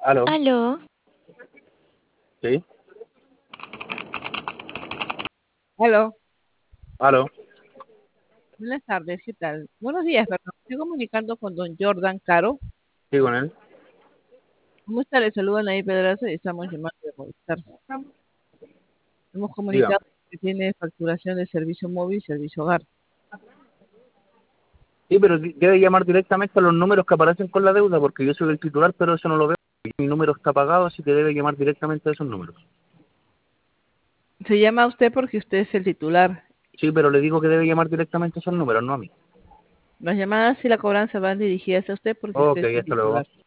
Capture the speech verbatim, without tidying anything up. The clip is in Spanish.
Aló, Aló, sí, Aló, aló, buenas tardes, ¿qué tal? Buenos días, perdón. Estoy comunicando con don Jordan Caro. sí, con él. ¿Cómo está? Le saludan ahí Pedraza y estamos llamando de Movistar. Hemos Diga. comunicado que tiene facturación de servicio móvil y servicio hogar. Sí, pero di- debe llamar directamente a los números que aparecen con la deuda, porque yo soy el titular, pero eso no lo veo. Y mi número está pagado, así que debe llamar directamente a esos números. Se llama a usted porque usted es el titular. Sí, pero le digo que debe llamar directamente a esos números, no a mí. Las llamadas y la cobranza van dirigidas a usted porque Ok, usted es el hasta luego. titular.